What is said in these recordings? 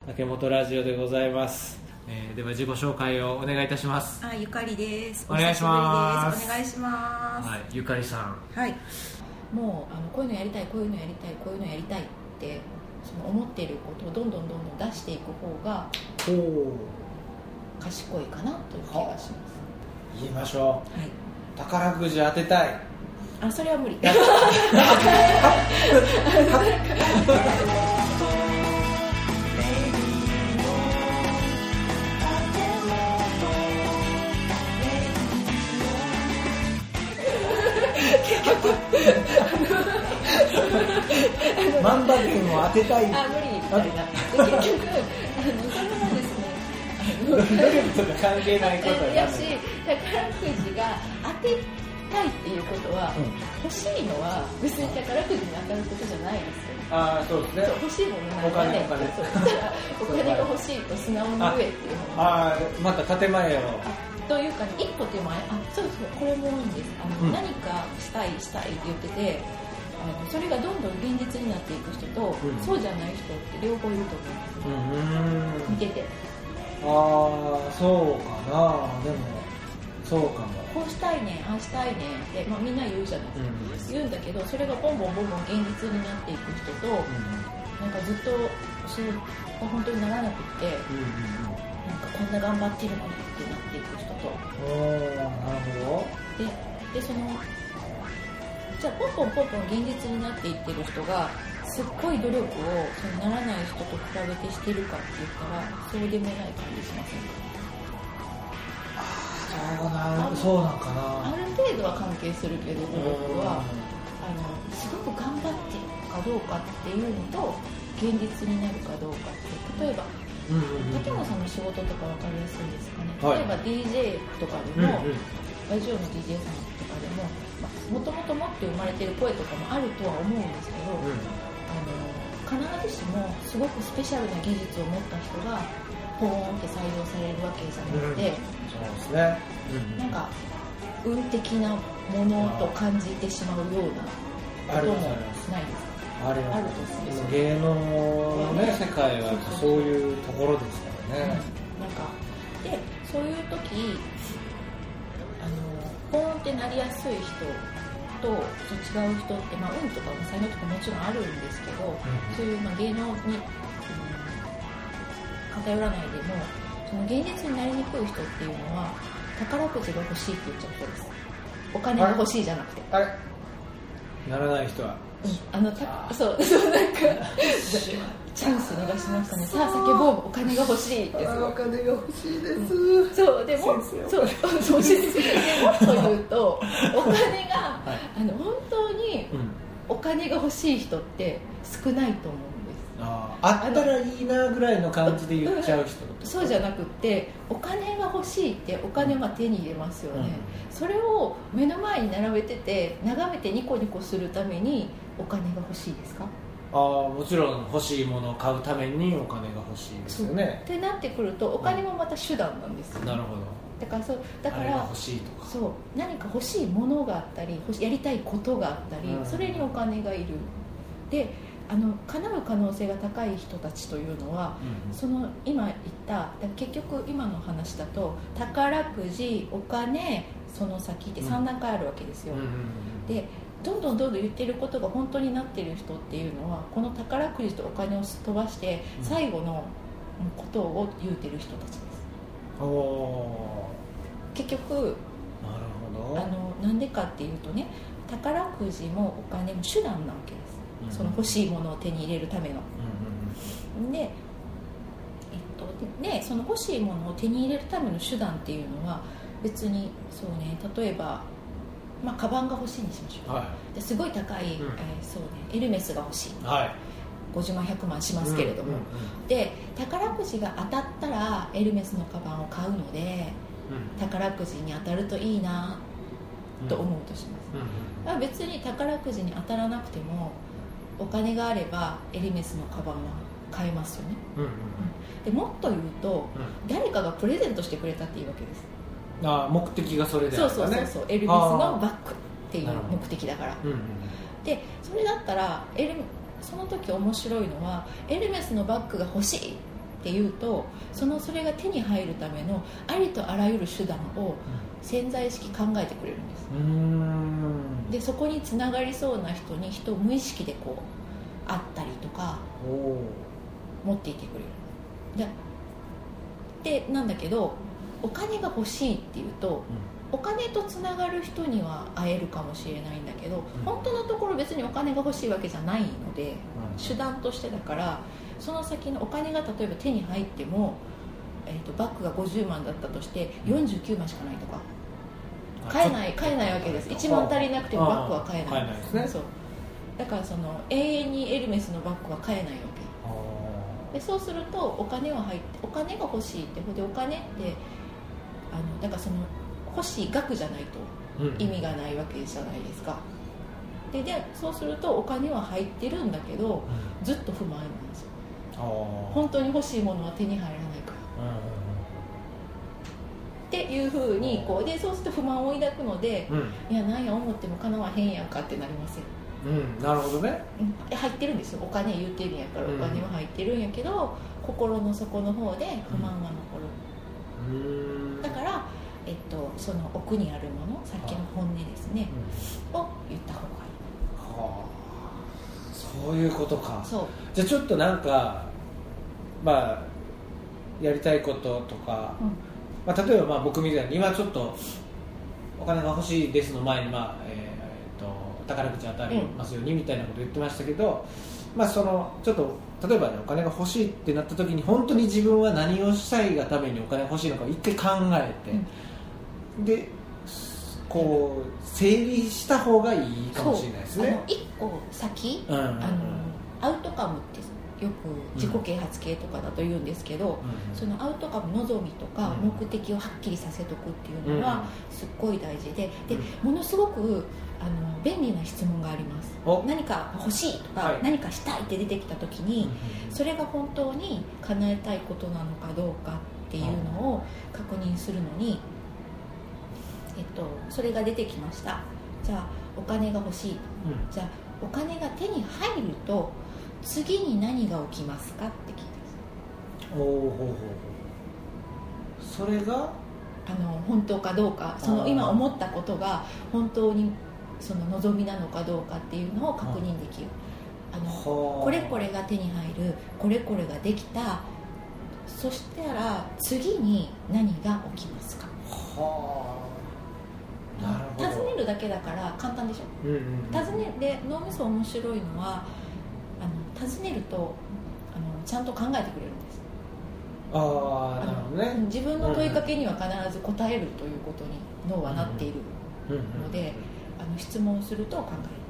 竹本ラジオでございます。では自己紹介をお願いいたします。 ゆかりです。 お願いします。 お願いします。 はい、ゆかりさん。 はい。もうこういうのやりたい、こういうのやりたい、こういうのやりたいってその思っていることをどんどん出していく方が賢いかなという気がします。 言いましょう。 はい。 宝くじ当てたい。 それは無理。 万馬券を当てたい。 無理みたいな。結局それはですね。 努力とか関係ないことやし、宝くじが当てたいっていうことは、欲しいのは別に宝くじに当たることじゃないですよ。 そうですね。 欲しいものなんかね。お金が欲しいと素直に言えっていうのは。 また建前を。 というか、一歩手前、そうこれもいいんです。何かしたいって言ってて、それがどんどん現実になっていく人と、そうじゃない人って両方いると思うんです。見てて。 そうかな。でもそうかも。 こうしたいねん、したいねんって、みんな言うじゃないですか。言うんだけど、それがボンボン現実になっていく人と、なんかずっとそれが本当にならなくって、なんかこんな頑張ってるのにってなっていく人と。 なるほど。 でそのじゃあポンポン現実になっていってる人がすっごい努力をそのならない人と比べてしてるかって言ったらそうでもない感じしませんか？ そうなんかな。 ある程度は関係するけど、努力はすごく頑張ってるかどうかっていうのと現実になるかどうかって、例えば竹野さんの仕事とか分かりやすいですかね。例えば DJ とかでも、ラジオの DJ さんとかでももともと持って生まれてる声とかもあるとは思うんですけど、必ずしもすごくスペシャルな技術を持った人がポーンって採用されるわけじゃなくて、 そうですね。なんか運的なものと感じてしまうようなこともないですか？あるとする。 芸能のね、世界はそういうところですからね。 なんかでそういう時ポーンってなりやすい人と違う人って、運とか才能とかもちろんあるんですけど、そういう芸能に、偏らないでもその現実になりにくい人っていうのは宝くじが欲しいって言っちゃう人です。お金が欲しいじゃなくて。 ならない人は。 そうなんかチャンス逃しましたね。さあ叫ぼう、お金が欲しいって。 お金が欲しいです。 そうでもそうでもっと言うとお金が、本当にお金が欲しい人って少ないと思うんです。 あったらいいなぐらいの感じで言っちゃう人。 そうじゃなくってお金が欲しいってお金は手に入れますよね。それを目の前に並べてて眺めてニコニコするためにお金が欲しいですか？ もちろん欲しいものを買うためにお金が欲しいですよね。 ってなってくるとお金もまた手段なんですよ、 なるほど。 だから欲しいとか、 何か欲しいものがあったりやりたいことがあったり、それにお金がいる。で叶う可能性が高い人たちというのは、その今言った結局今の話だと宝くじ、お金、その先って3段階あるわけですよ。でどんどん言ってることが本当になってる人っていうのはこの宝くじとお金を飛ばして最後のことを言うてる人たちです。結局なるほど。 なんでかっていうとね、宝くじもお金も手段なわけです。その欲しいものを手に入れるための。でその欲しいものを手に入れるための手段っていうのは別にそうね、例えばカバンが欲しいにしましょう。ですごい高い、エルメスが欲しい。50万100万しますけれども、で宝くじが当たったらエルメスのカバンを買うので、宝くじに当たるといいなと思うとします。別に宝くじに当たらなくてもお金があればエルメスのカバンは買えますよね。でもっと言うと、誰かがプレゼントしてくれたっていうわけです。 目的がそれであるからね。 そうエルメスのバッグっていう目的だから。でそれだったらその時面白いのはエルメスのバッグが欲しいっっていうとそれが手に入るためのありとあらゆる手段を潜在意識考えてくれるんです。でそこにつながりそうな人に人を無意識でこう会ったりとか持っていてくれる。でなんだけどお金が欲しいっていうと、お金とつながる人には会えるかもしれないんだけど、本当のところ別にお金が欲しいわけじゃないので、手段としてだから、その先のお金が例えば手に入っても、バッグが50万だったとして49万しかないとか、買えないわけです。1万足りなくてもバッグは買えないんですね。そうだから永遠にエルメスのバッグは買えないわけで、そうするとお金が欲しいって、でお金ってだから欲しい額じゃないと意味がないわけじゃないですか。でそうするとお金は入ってるんだけど、ずっと不満なんですよ。本当に欲しいものは手に入らないから、っていうふうにでそうすると不満を抱くので、いや何や思ってもかなわへんやんかってなりません。 なるほどね。 入ってるんですよ、お金言ってるんやから、お金は入ってるんやけど、心の底の方で不満は残る。だからその奥にあるもの、さっきの本音ですね、を言った方がいい。 そういうことか。 そうじゃあちょっとなんかやりたいこととか、例えば僕みたいに今ちょっとお金が欲しいですの前に宝くじ当たりますようにみたいなこと言ってましたけど、ちょっと例えばね、お金が欲しいってなった時に本当に自分は何をしたいがためにお金が欲しいのかを一回考えて、で整理した方がいいかもしれないですね。 一個先、アウトカムってよく自己啓発系とかだと言うんですけど、そのアウトカム、望みとか目的をはっきりさせとくっていうのはすっごい大事で、ものすごく便利な質問があります。何か欲しいとか、何かしたいって出てきた時に、それが本当に叶えたいことなのかどうかっていうのを確認するのに、それが出てきました。じゃあお金が欲しい、じゃあお金が手に入ると次に何が起きますかって聞いたんです。 それが本当かどうか、今思ったことが本当にその望みなのかどうかっていうのを確認できる。これこれが手に入る、これこれができた、そしたら次に何が起きますか。 なるほど。 尋ねるだけだから簡単でしょ。尋ねで脳みそ面白いのは尋ねるとちゃんと考えてくれるんです。 なるほどね。自分の問いかけには必ず答えるということに脳はなっているので、質問すると考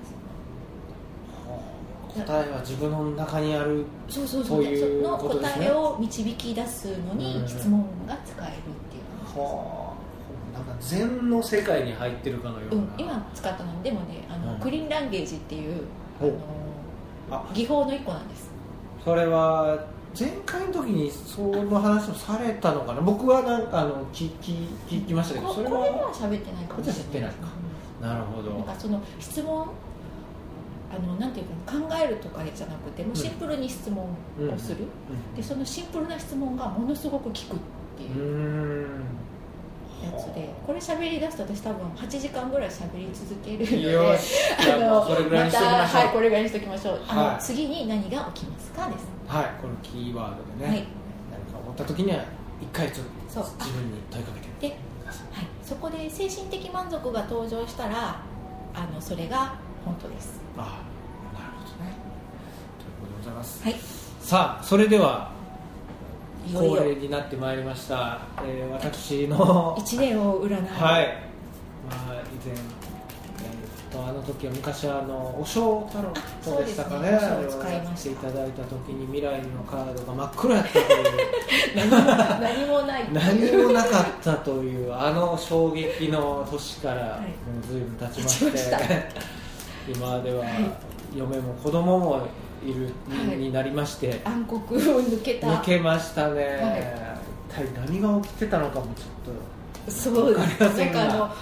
えます。答えは自分の中にある。そういうことですね。 その答えを導き出すのに質問が使えるっていう話です。 なんか禅の世界に入ってるかのような。 今使ったのでもね、クリーンランゲージっていう技法の一個なんです。 それは前回の時にその話をされたのかな。僕はなんか聞きましたけど、それはこれでは喋ってないかもしれない。 喋ってないか。なるほど。 なんかその質問なんていうか考えるとかじゃなくて、もうシンプルに質問をする。でそのシンプルな質問がものすごく効くっていうやつで、これ喋り出すと私多分8時間ぐらい喋り続けるので、 よし、それぐらいにしときましょう。 これぐらいにしときましょう。次に何が起きますかです。 はい、このキーワードでね、何か思った時には一回ちょっと自分に問いかけてみてください。 そこで精神的満足が登場したらそれが本当です。 なるほどね。ということでございます。 はい。 さあ、それでは恒例になってまいりました、私の 1年を占う。 はい。以前あの時は昔お正タロットでしたかね、あれをやっていただいた時に未来のカードが真っ黒やったという何もない何もなかったという衝撃の年からもう随分経ちまして今では嫁も子供もいるになりまして、 暗黒を抜けましたね。一体何が起きてたのかもちょっとそうです。なんか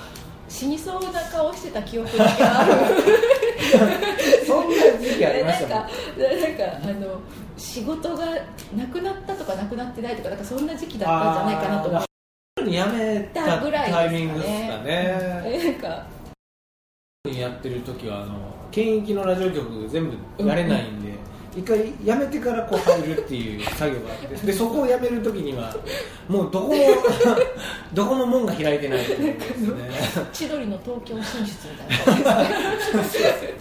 死にそうな顔してた記憶だけあるそんな時期ありましたもん。 なんか仕事がなくなったとかなくなってないとか、なんかそんな時期だったんじゃないかなと思って、 やめたぐらいですかね。 タイミングですかね。 なんかやってる時は県域のラジオ局全部やれないんで、一回やめてからこう入るっていう作業があって、でそこをやめる時にはもうどこも門が開いてないっていうですね。 千鳥の東京進出みたいな感じですね。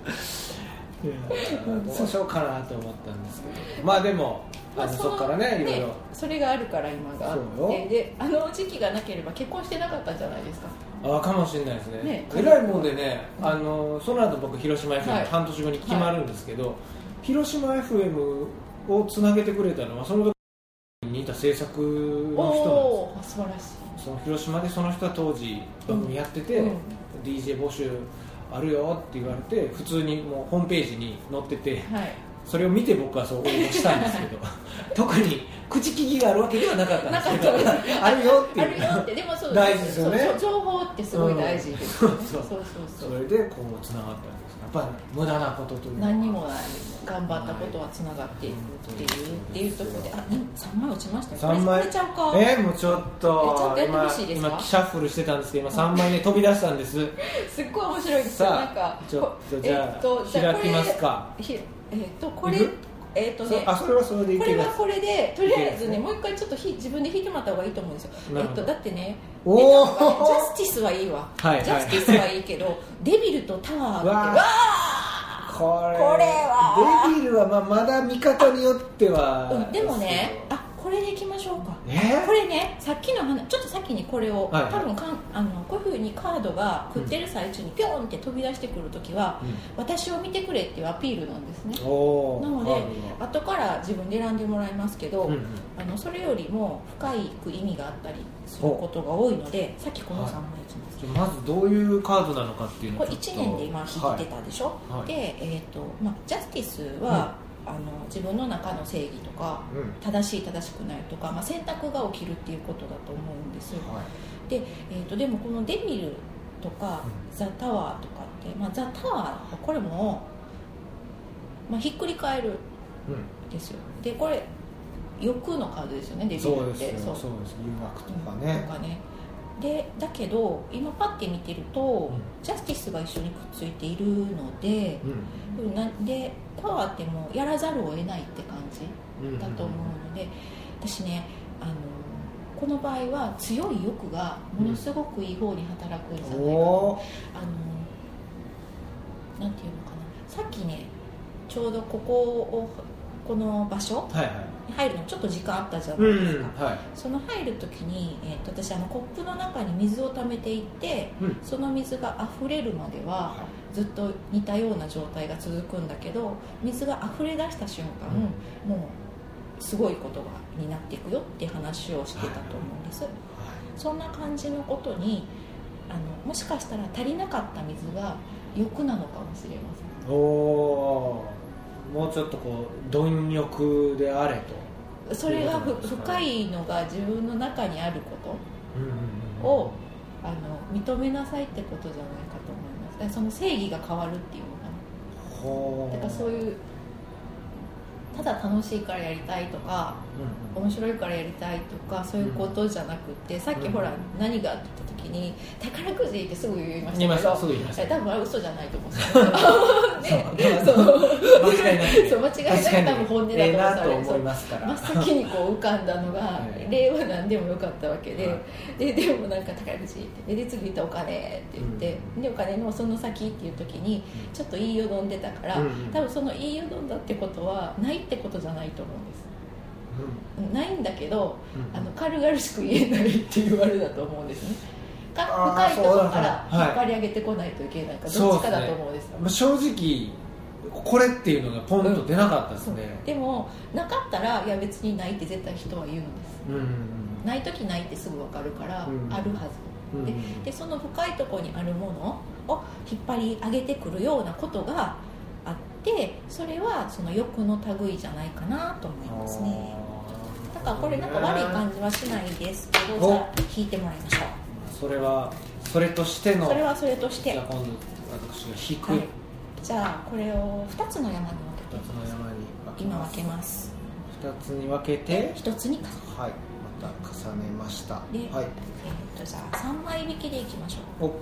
どうしようかなと思ったんですけど、まあでもそこからね、いろいろそれがあるから今があって、で時期がなければ結婚してなかったんじゃないですか。 かもしれないですね。えらいもんでね、その後僕広島 FM 半年後に決まるんですけど、広島 FM をつなげてくれたのはその時にいた制作の人なんです。 素晴らしい。 その広島でその人は当時番組やってて、DJ 募集あるよって言われて、普通にもうホームページに載ってて、それを見て僕はそう応募したんですけど特に口利きがあるわけではなかったんですけどあるよっていう、 あるよって、でもそう大事ですよね。 情報ってすごい大事ですよね。 それでこうつながったんです。やっぱり無駄なことというのは何にもない、頑張ったことはつながっていくっていうところで、3枚落ちましたね。 3枚これちゃうか。 もうちょっとやってほしいですか。 今シャッフルしてたんですけど、今3枚ね飛び出したんです。 すっごい面白いですよ。なんかちょっとじゃあ開きますか。 これそれはそれでいける。これでとりあえずね、もう一回ちょっと自分で弾いてもらった方がいいと思うんですよ。だってね、ジャスティスはいいわ。ジャスティスはいいけど、デビルとタワーってこれはデビルはまだ見方によっては、 でもね、これでいきましょうか。これね、さっきの話、ちょっと先にこれを、多分こういうふうにカードが食ってる最中にピョンって飛び出してくるときは、私を見てくれっていうアピールなんですね。なので後から自分で選んでもらいますけど、それよりも深い意味があったりすることが多いので、さっきこの3枚いきます。 まずどういうカードなのかっていうのをこれ1年で今引いてたでしょ。で、ジャスティスは、自分の中の正義とか、正しい正しくないとか、選択が起きるっていうことだと思うんです。で、でもこのデビルとか、ザ・タワーとかって、ザ・タワーこれも、ひっくり返るんですよ。でこれ欲のカードですよね、デビルって。 そうです、誘惑とかね。 でだけど今パッて見てると、ジャスティスが一緒にくっついているので、でタワーってもうやらざるを得ないって感じだと思うので、私ね、この場合は強い欲がものすごくいい方に働くんじゃないかな。なんていうのかな、さっきねちょうどこの場所に入るのちょっと時間あったじゃないですか。その入る時に、私コップの中に水を溜めていって、その水が溢れるまではずっと似たような状態が続くんだけど、水が溢れ出した瞬間、もうすごいことになっていくよって話をしてたと思うんです。そんな感じのことにもしかしたら足りなかった水が欲なのかもしれません。 もうちょっとこう貪欲であれと、 それが深いのが自分の中にあることを認めなさいってことじゃないかと思います。だからその正義が変わるっていうのかな。だからそういうただ楽しいからやりたいとか、面白いからやりたいとか、そういうことじゃなくて、さっきほら何があって言った時に宝くじってすぐ言いましたけど、多分あれ嘘じゃないと思うんですよ。間違いなく多分本音だと思いますから、真っ先にこう浮かんだのが令和なんでもよかったわけで、でもなんか宝くじってで次言ったお金って言って、でお金のその先っていう時にちょっと言いよどんでたから、多分その言いよどんだってことはないってことじゃないと思うんです。ないんだけど、軽々しく言えないっていうあれだと思うんですね。深いところから引っ張り上げてこないといけないか、どっちかだと思うんです。 正直これっていうのがポンと出なかったですね。 でもなかったら、いや別にないって絶対人は言うんです。ない時ないってすぐ分かるから、あるはずで、その深いところにあるものを引っ張り上げてくるようなことがあって、それはその欲の類じゃないかなと思いますね。だからこれなんか悪い感じはしないですけど、じゃあ引いてもらいましょう。 それはそれとしての、 それはそれとして、 じゃあ今度私が引く、 はい、じゃあこれを2つの山に分けて、 2つの山に今分けます。 2つに分けて 1つに重ね、 はい、また重ねました。 で、 はい、 じゃあ3枚引きでいきましょう。 お、 はい、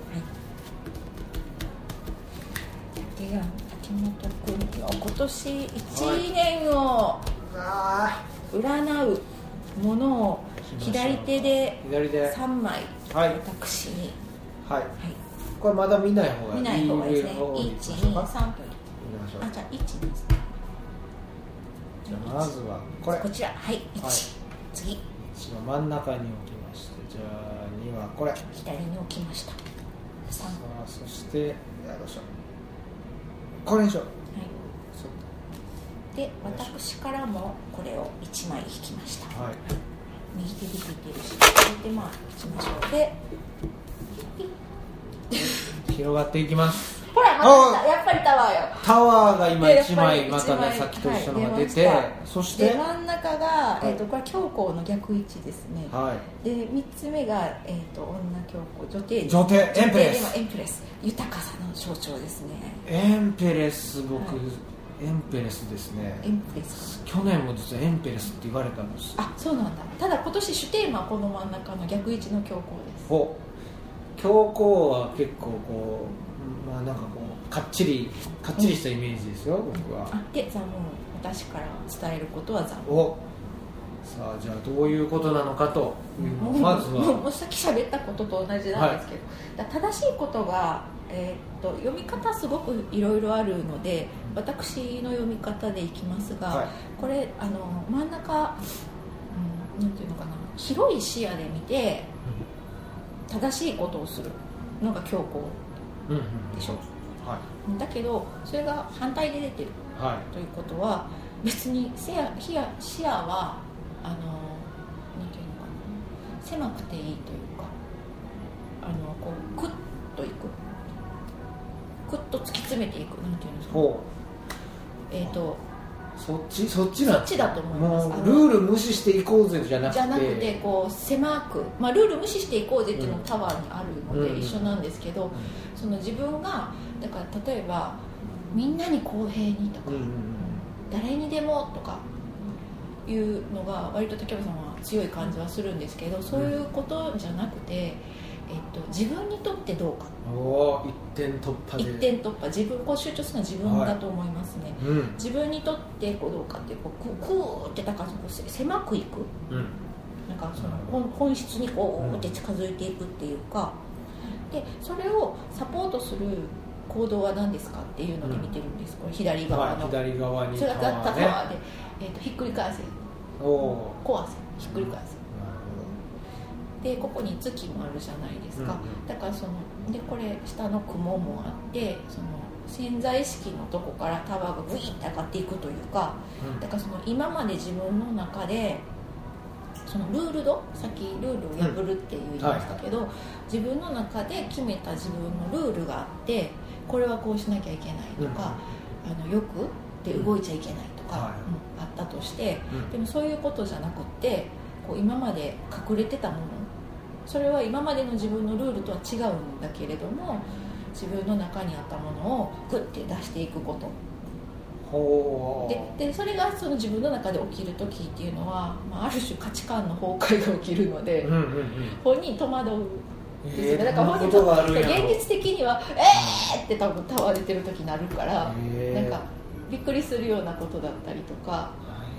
では秋元君の今年1年を占うものを左手で3枚、 はい、 私に、 はい、これまだ見ない方がいい、 見ない方がいいですね。1、2、3と、 じゃあ、じゃあ1ですね。 じゃあまずはこれ、 こちら、はい、1、 はい、 次 1の真ん中に置きまして、じゃあ2はこれ、 左に置きました。3、 さあ、そしてどうしよう、これにしよう。 で、私からもこれを1枚引きました。 はい、 右手で引いてるし、左手まあ引きましょう。で、 広がっていきます。 ほら、またやっぱりタワーよ。 タワーが今1枚でまたね、さっきと一緒のが出て、 はい、 そして真ん中が、これ教皇の逆位置ですね。 はい、 で3つ目が、女教皇、女帝、 エンペレス、 エンプレス、豊かさの象徴ですね。 エンペレス、僕、 はい、 エンペレスですね。 エンプレス、 去年も実はエンペレスって言われたんです。 あ、そうなんだ。ただ今年主テーマはこの真ん中の逆位置の教皇です。 お、教皇は結構こう、まあなんかこうかっちりしたイメージですよ、僕は。 で、座問、私から伝えることは座問。 お、さあ、じゃあどういうことなのかというのをまずはもうさっき喋ったことと同じなんですけど、はい、だ正しいことが、読み方すごくいろいろあるので、私の読み方でいきますが、はい、これ真ん中、なんていうのかな、広い視野で見て正しいことをするのが教皇でしょ、はい、だけどそれが反対で出てる、はい、ということは別に視野はなんていうのかな、狭くていいというか、こうクッといく、クッと突き詰めていく、なんていうんですか、そっちだと思います。 もうルール無視していこうぜじゃなくてこう狭く、まあ、ルール無視していこうぜっていうのもタワーにあるので一緒なんですけど、その自分がだから例えばみんなに公平にとか、誰にでもとかいうのが割と竹山さんは強い感じはするんですけど、そういうことじゃなくて、自分にとってどうか、 一点突破で、 一点突破、自分を集中するのは自分だと思いますね、はい、自分にとってどうかってこうクーってだから狭くいく、なんかその本質にこうって近づいていくっていうか、でそれをサポートする行動は何ですかっていうので見てるんです、これ左側の、 左側にそれがタワーで、ひっくり返せ、壊せ、ひっくり返せ、でここに月もあるじゃないですか、だからでこれ下の雲もあって、その潜在意識のとこからタワーがブイーって上がっていくというか、だからその今まで自分の中でそのルールさっきルールを破るって言いましたけど、自分の中で決めた自分のルールがあって、これはこうしなきゃいけないとか、欲で動いちゃいけないとか、あったとして、でもそういうことじゃなくってこう今まで隠れてたもの、それは今までの自分のルールとは違うんだけれども、自分の中にあったものをグッて出していくことで、それがその自分の中で起きる時っていうのは、ある種価値観の崩壊が起きるので、本人戸惑うですよね。だから本人現実的にはって多分タワー出てる時になるから、なんかびっくりするようなことだったりとか、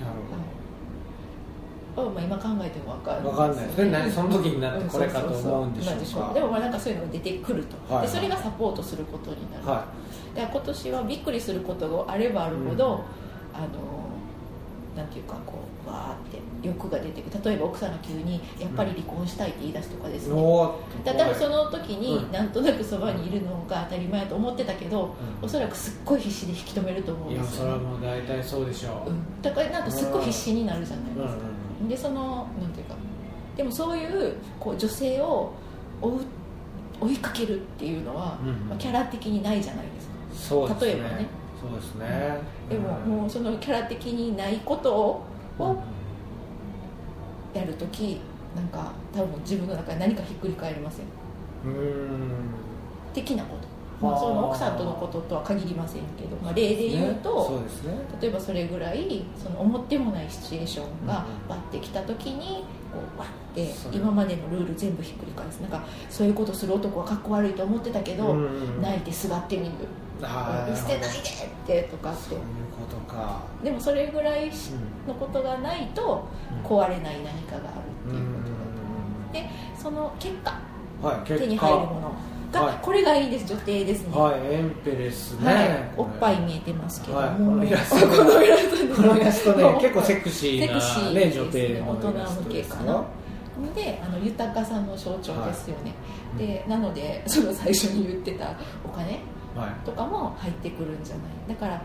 今考えても分かんないですね。 その時になってこれかと思うんでしょうか。 でもなんかそういうのが出てくると、でそれがサポートすることになる、だから今年はびっくりすることがあればあるほど、なんていうかこうわーって欲が出てくる。例えば奥さんが急にやっぱり離婚したいって言い出すとかですね、多分その時になんとなくそばにいるのが当たり前と思ってたけど、おそらくすっごい必死で引き止めると思うんですよ、 いやそれはもう大体そうでしょう、 だからなんかすっごい必死になるじゃないですか、でそのなんていうか、でもそういうこう女性を追いかけるっていうのは、キャラ的にないじゃないですか。 そうですね、 例えばね、 そうですね、 でも、もうそのキャラ的にないことをやるとき、なんか多分自分の中で何かひっくり返りません。 的なこと、まあ、その奥さんとのこととは限りませんけど、まあ、例で言うと、 そうですね、 例えばそれぐらいその思ってもないシチュエーションがバッてきた時にこうバッて今までのルール全部ひっくり返す。なんかそういうことする男はかっこ悪いと思ってたけど、泣いてすがってみる、捨てないでってとかって、 そういうことか。 でもそれぐらいのことがないと壊れない何かがあるっていうことだと思う。でその結果、手に入るものが、これがいいです。女帝ですね。 エンペレスね、 おっぱい見えてますけども、 このイラストね結構セクシーなね、女帝の大人向けかな。で豊かさの象徴ですよね。でなのでその最初に言ってたお金とかも入ってくるんじゃない。だから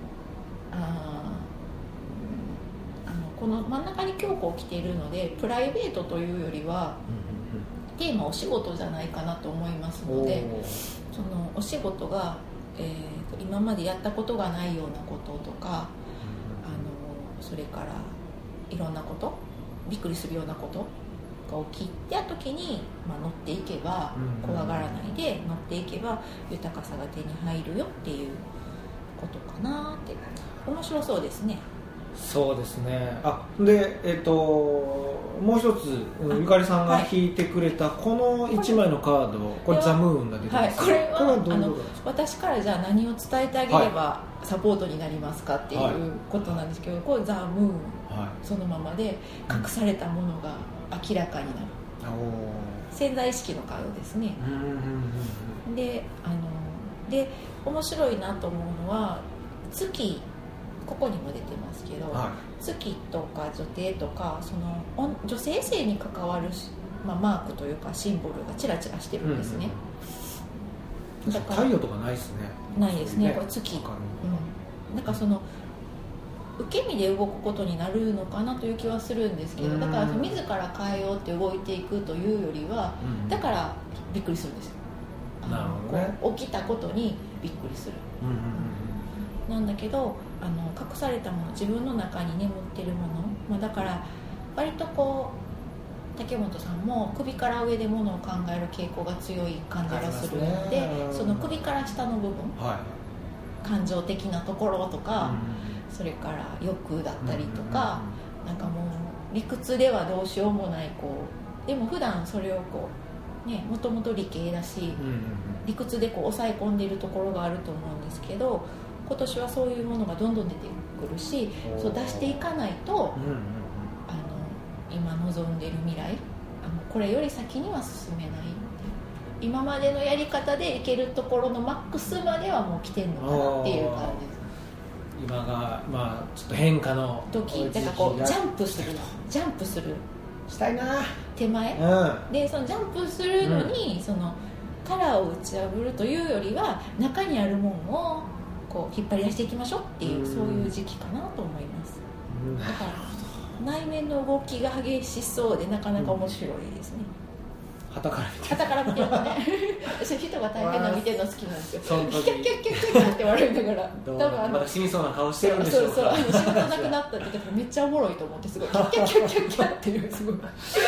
この真ん中に京子を着ているので、プライベートというよりはテーマお仕事じゃないかなと思いますので、そのお仕事が、今までやったことがないようなこととか、それからいろんなこと、びっくりするようなことが起きた時に、乗っていけば、怖がらないで乗っていけば豊かさが手に入るよっていうことかなって。面白そうですね。 そうですね。でもう一つ、ゆかりさんが引いてくれたこの1枚のカード、これザ・ムーンが出てます。 これは私からじゃあ何を伝えてあげればサポートになりますかっていうことなんですけど、これザ・ムーン、そのままで隠されたものが明らかになる、潜在意識のカードですね。で面白いなと思うのは、月、ここにも出てますけど、月とか女帝とか、その女性性に関わる、マークというかシンボルがチラチラしてるんですね。 だから太陽とかないですね。 ないですね。これ月、なんかその受け身で動くことになるのかなという気はするんですけど、だから自ら変えようって動いていくというよりは、だからびっくりするんですよ。 なるほどね。 こう起きたことにびっくりする、なんだけど隠されたもの、自分の中に眠ってるもの、だから割とこう竹本さんも首から上でものを考える傾向が強い感じがするので、その首から下の部分、感情的なところとか、それから欲だったりとか、なんかもう理屈ではどうしようもないでも普段それをもともと理系だし、理屈で抑え込んでいるところがあると思うんですけど、今年はそういうものがどんどん出てくるし、そう出していかないと、今望んでいる未来、これより先には進めないっていう、今までのやり方でいけるところのマックスまではもう来てるのかなっていう感じです。 今がちょっと変化の時、だからジャンプするしたいな手前、でそのジャンプするのに、そのカラーを打ち破るというよりは、中にあるものを引っ張り出していきましょうっていう、そういう時期かなと思います。だから内面の動きが激しそうで、なかなか面白いですね。 旗から見てるね私人が大変な見てるの好きなんですよ。キャッキャッキャッキャッキャッって笑いながら、多分まだ死にそうな顔してるんでしょうか。 そう仕事なくなったって言ってめっちゃおもろいと思って、すごいキャッキャッキャッキャッキャッっていう、すごい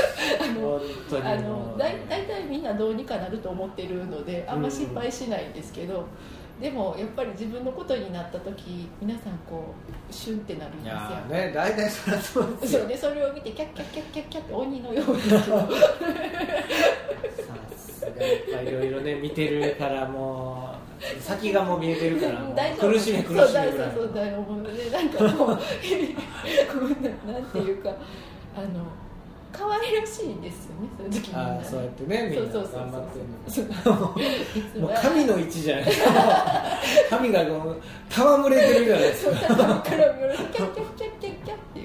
大体みんなどうにかなると思ってるので、あんま心配しないんですけど、でもやっぱり自分のことになった時、皆さんシュンってなるんですよ。 いやね、大体それはそうですよ。 それを見てキャッキャッキャッキャッキャッって鬼のようですけどさすがやっぱいろいろね見てるから、もう先がもう見えてるから苦しめぐらい。 そうだよ、もうね、なんかもうなんていうか可愛らしいんですよね、そういう時に。 そうやってね、みんな頑張ってるの。もう神の位置じゃないですか。神が戯れてるじゃないですか。 そうから見るキャッキャッキャッキャッキャッキャッっていう。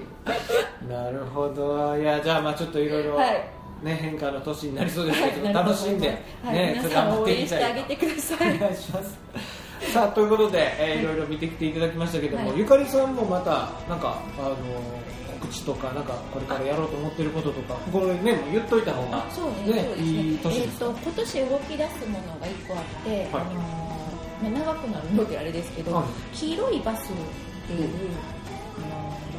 なるほど。いや、じゃあちょっといろいろね、変化の年になりそうですけど、楽しんでね、 皆さん応援してあげてください。 お願いします。さあ、ということで、いろいろ見てきていただきましたけども、ゆかりさんもまたなんか告知とか、なんかこれからやろうと思ってることとか、これね、もう言っといた方がいい年です。 今年動き出すものが1個あって、長くなるのであれですけど、黄色いバスっていう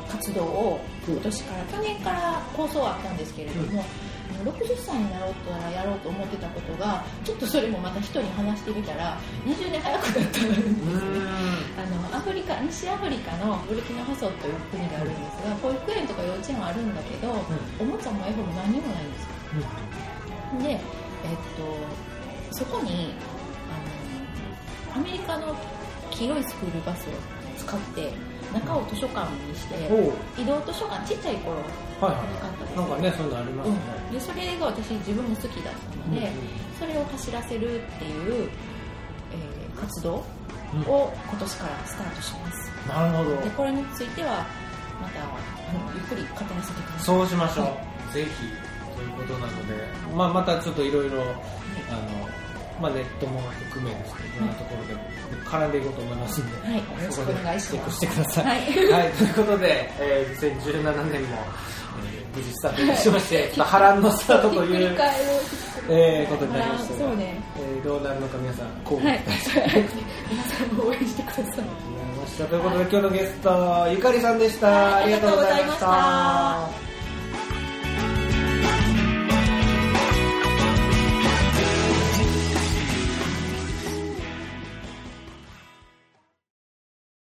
活動を今年から、去年から構想はあったんですけれども、60歳になろうとやろうと思ってたことがちょっとそれもまた人に話してみたら20年早くなったんですね。西アフリカのブルキナファソという国があるんですが、保育園とか幼稚園はあるんだけど、おもちゃも絵本も何もないんですよ。で、そこにアメリカの黄色いスクールバスを使って中を図書館にして、移動図書館、ちっちゃい頃なかったです、 なんかね、そういうのありますね。 でそれが私自分も好きだったので、それを走らせるっていう、活動を今年からスタートします。 なるほど。 でこれについてはまたゆっくり語らせてください。 そうしましょう、ぜひということなので、またちょっといろいろネットも含めですけど、いろんなところで絡んでいこうと思いますので、 よろしくお願いします。 チェックしてください。はい、ということで、2017年も、無事スタートしまして、波乱のスタートということになりましたが、どうなるのか皆さん、こう皆さんも応援してください。 ということで、今日のゲスト、ゆかりさんでした。ありがとうございました。